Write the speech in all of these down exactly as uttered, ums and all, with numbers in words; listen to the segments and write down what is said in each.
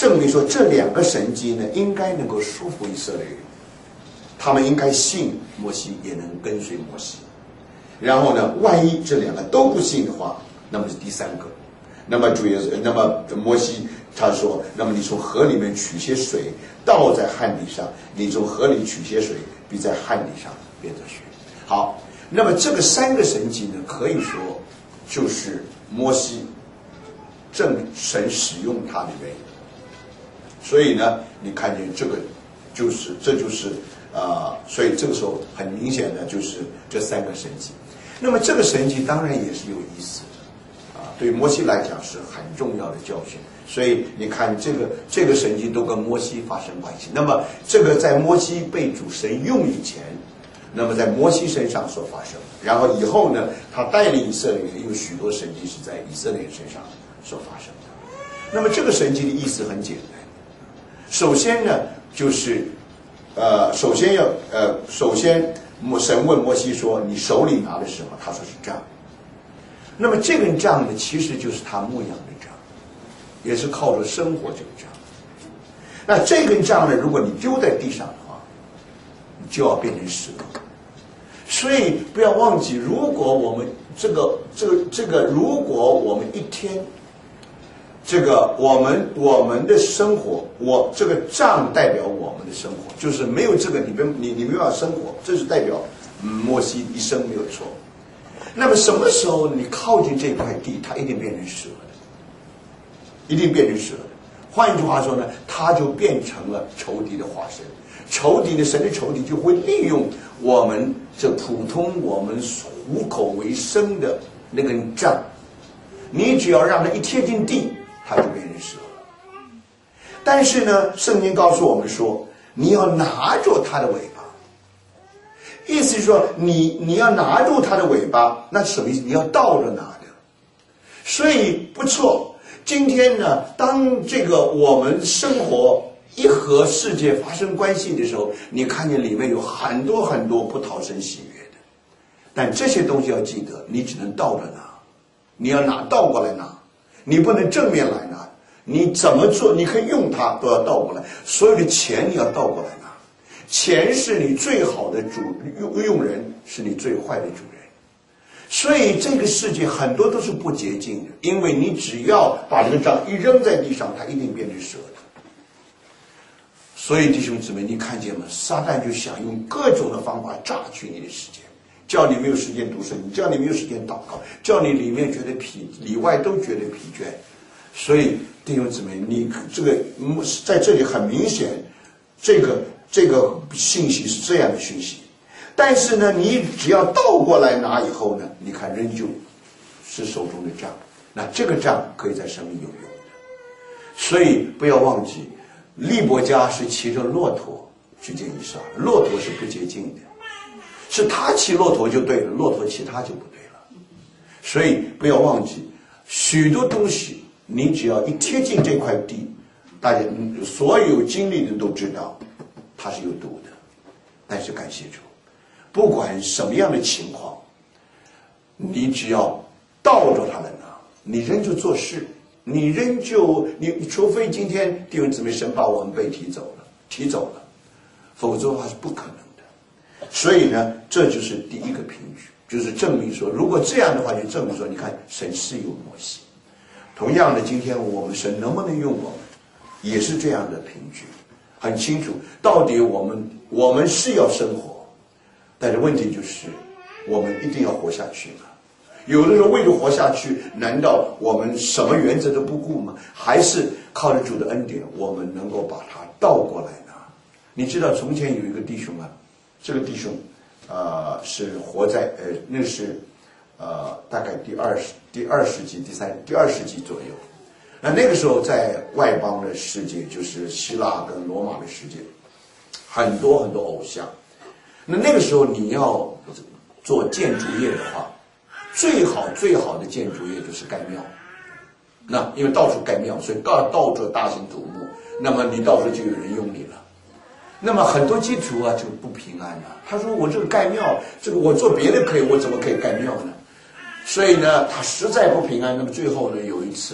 证明说这两个神迹呢，应该能够说服以色列人，他们应该信摩西，也能跟随摩西。然后呢，万一这两个都不信的话，那么是第三个。那么主耶稣，那么摩西他说，那么你从河里面取些水，倒在旱地上，你从河里取些水，必在旱地上变成血。好，那么这个三个神迹呢，可以说就是摩西正神使用他的原因。所以呢，你看见这个，就是这就是啊、呃，所以这个时候很明显的就是这三个神迹。那么这个神迹当然也是有意思的啊，对摩西来讲是很重要的教训。所以你看这个这个神迹都跟摩西发生关系。那么这个在摩西被主神用以前，那么在摩西身上所发生，然后以后呢，他带领以色列人有许多神迹是在以色列人身上所发生的。那么这个神迹的意思很简单，首先呢就是呃，首先要呃，首先神问摩西说：“你手里拿的是什么？”他说是杖。那么这根杖呢，其实就是他牧羊的杖，也是靠着生活这个杖。那这根杖呢，如果你丢在地上的话，你就要变成石头。所以不要忘记，如果我们这个这个这个，如果我们一天，这个我们我们的生活，我这个杖代表我们的生活，就是没有这个你没你你没办法生活，这是代表嗯摩西一生没有错。那么什么时候你靠近这块地，它一定变成蛇的，一定变成蛇的。换一句话说呢，它就变成了仇敌的化身。仇敌的神的仇敌就会利用我们这普通我们糊口为生的那根杖，你只要让它一贴近地，它就变成蛇了。但是呢，圣经告诉我们说，你要拿住它的尾巴，意思是说你你要拿住它的尾巴，那什么意思？你要倒着拿的。所以不错，今天呢，当这个我们生活一和世界发生关系的时候，你看见里面有很多很多不讨神喜悦的，但这些东西要记得，你只能倒着拿，你要拿倒过来拿，你不能正面来拿。你怎么做，你可以用它都要倒过来。所有的钱你要倒过来拿，钱是你最好的主用用人，是你最坏的主人。所以这个世界很多都是不洁净的，因为你只要把这个杖一扔在地上，它一定变成蛇的。所以弟兄姊妹，你看见吗？撒旦就想用各种的方法榨取你的时间，叫你没有时间读圣经，叫你没有时间祷告，叫你里面觉得疲，里外都觉得疲倦。所以弟兄姊妹，你这个在这里很明显，这个这个信息是这样的讯息。但是呢，你只要倒过来拿以后呢，你看仍旧是手中的杖，那这个杖可以在生命有用的。所以不要忘记，利伯家是骑着骆驼去见以撒，骆驼是不洁净的，是他骑骆驼就对了，骆驼骑他就不对了。所以不要忘记，许多东西你只要一贴近这块地，大家所有经历的人都知道它是有毒的。但是感谢主，不管什么样的情况，你只要倒着它来拿，你仍旧做事，你仍旧你除非今天弟兄姊妹神把我们被提走了提走了，否则的话是不可能的。所以呢，这就是第一个凭据，就是证明说，如果这样的话，就证明说，你看神是有摩西。同样的，今天我们神能不能用我们，也是这样的凭据，很清楚。到底我们我们是要生活，但是问题就是我们一定要活下去吗？有的时候为了活下去，难道我们什么原则都不顾吗？还是靠着主的恩典，我们能够把它倒过来呢？你知道从前有一个弟兄啊，这个弟兄呃是活在呃那是呃大概第二十第二世纪第三第二世纪左右。那那个时候在外邦的世界，就是希腊跟罗马的世界，很多很多偶像。那那个时候你要做建筑业的话，最好最好的建筑业就是盖庙。那因为到处盖庙，所以到到处大兴土木，那么你到处就有人用你了。那么很多基督徒啊就不平安了，他说我这个盖庙，这个我做别的可以，我怎么可以盖庙呢？所以呢他实在不平安。那么最后呢有一次，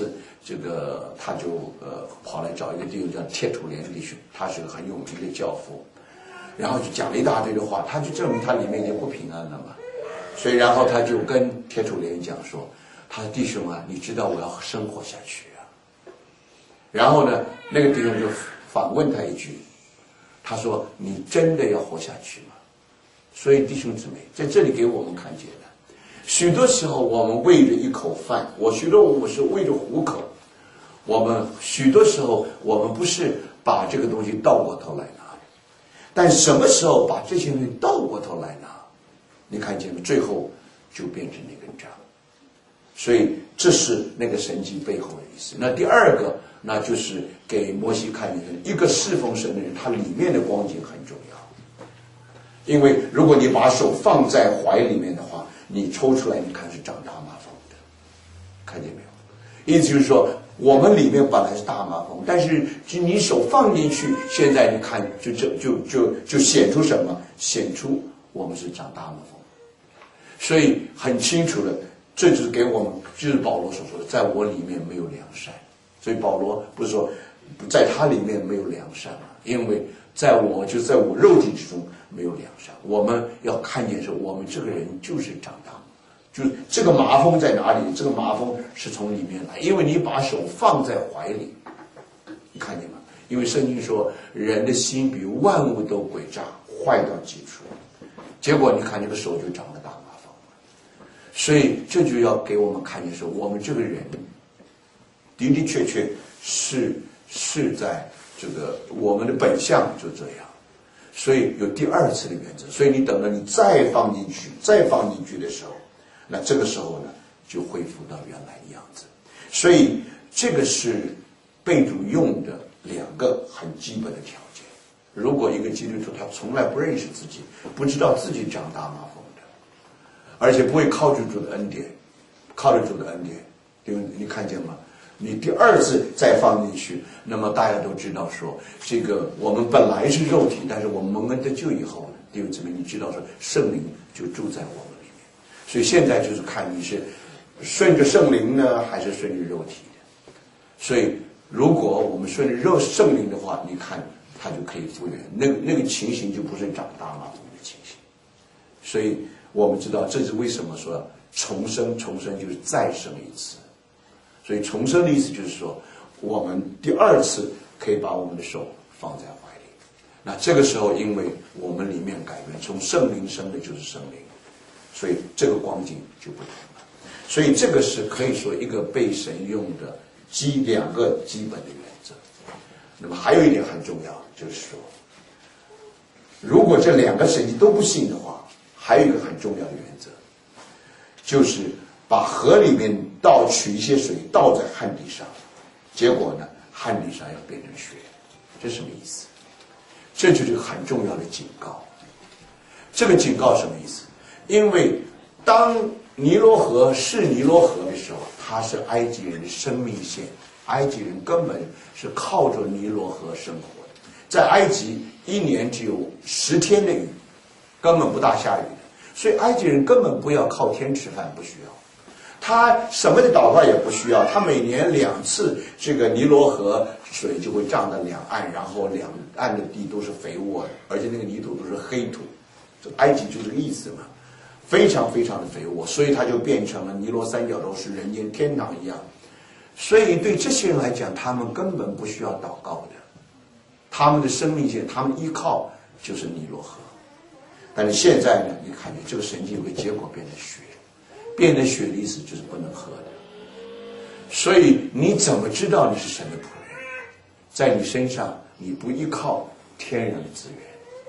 这个他就呃跑来找一个弟兄叫铁土莲弟兄，他是个很有名的教父，然后就讲了一大堆的话，他就证明他里面已经不平安了嘛。所以然后他就跟铁土莲讲说，他说弟兄啊，你知道我要生活下去啊。然后呢，那个弟兄就反问他一句，他说你真的要活下去吗？所以弟兄姊妹，在这里给我们看见了，许多时候我们为着一口饭，我许多我是为着糊口，我们许多时候我们不是把这个东西倒过头来拿，但什么时候把这些东西倒过头来拿，你看见吗？最后就变成那根杖。所以这是那个神迹背后的意思。那第二个，那就是给摩西看见的一个侍奉神的人，他里面的光景很重要。因为如果你把手放在怀里面的话，你抽出来，你看是长大麻风的，看见没有？意思就是说，我们里面本来是大麻风，但是就你手放进去，现在你看就就就就就显出什么？显出我们是长大麻风。所以很清楚的，这就是给我们，就是保罗所说的，在我里面没有良善。所以保罗不是说在他里面没有良善嘛？因为在我就在我肉体之中没有良善。我们要看见说，我们这个人就是长大，就是这个麻风在哪里？这个麻风是从里面来，因为你把手放在怀里，你看见吗？因为圣经说，人的心比万物都诡诈，坏到极处。结果你看这个手就长了大麻风。所以这就要给我们看见说，我们这个人的的确确是是在这个我们的本相就这样。所以有第二次的原则，所以你等到你再放进去再放进去的时候，那这个时候呢就恢复到原来的样子。所以这个是被主用的两个很基本的条件。如果一个基督徒他从来不认识自己，不知道自己长大麻风的，而且不会靠着主的恩典，靠着主的恩典，因为你看见吗？你第二次再放进去，那么大家都知道说，这个我们本来是肉体，但是我们蒙恩得救以后呢，弟兄姊妹，你知道说圣灵就住在我们里面。所以现在就是看你是顺着圣灵呢，还是顺着肉体的。所以如果我们顺着肉圣灵的话，你看它就可以复原，那个那个情形就不是长大麻风的情形。所以我们知道这是为什么说重生，重生就是再生一次。所以重生的意思就是说，我们第二次可以把我们的手放在怀里。那这个时候，因为我们里面改变，从圣灵生的就是圣灵，所以这个光景就不同了。所以这个是可以说一个被神用的基两个基本的原则。那么还有一点很重要，就是说，如果这两个神迹都不信的话，还有一个很重要的原则，就是把河里面倒取一些水倒在旱地上，结果呢，旱地上要变成血，这什么意思？这就是很重要的警告。这个警告什么意思？因为当尼罗河是尼罗河的时候，它是埃及人的生命线，埃及人根本是靠着尼罗河生活的。在埃及一年只有十天的雨，根本不大下雨的，所以埃及人根本不要靠天吃饭，不需要。他什么的祷告也不需要，他每年两次这个尼罗河水就会涨到两岸，然后两岸的地都是肥沃的，而且那个泥土都是黑土，这埃及就这个意思嘛，非常非常的肥沃，所以它就变成了尼罗三角洲是人间天堂一样。所以对这些人来讲，他们根本不需要祷告的，他们的生命线，他们依靠就是尼罗河。但是现在呢，你看见这个神迹有个结果变成血。变成血的意思就是不能喝的。所以你怎么知道你是神的仆人？在你身上你不依靠天然的资源，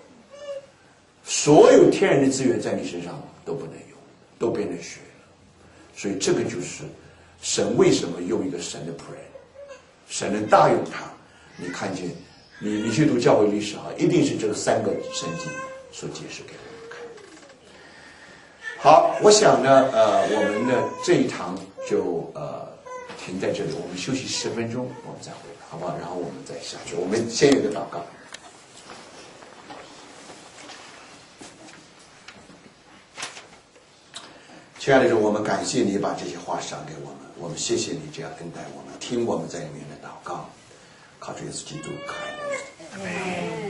所有天然的资源在你身上都不能用，都变成血了。所以这个就是神为什么用一个神的仆人，神能大用他。你看见你你去读教会历史啊，一定是这个三个神迹所解释给我们。好，我想呢，呃，我们的这一堂就呃停在这里，我们休息十分钟，我们再回来，好不好？然后我们再下去。我们先有个祷告。 亲爱的主，我们感谢你把这些话赏给我们，我们谢谢你这样恩待我们，听我们在里面的祷告，靠主耶稣基督可爱的名。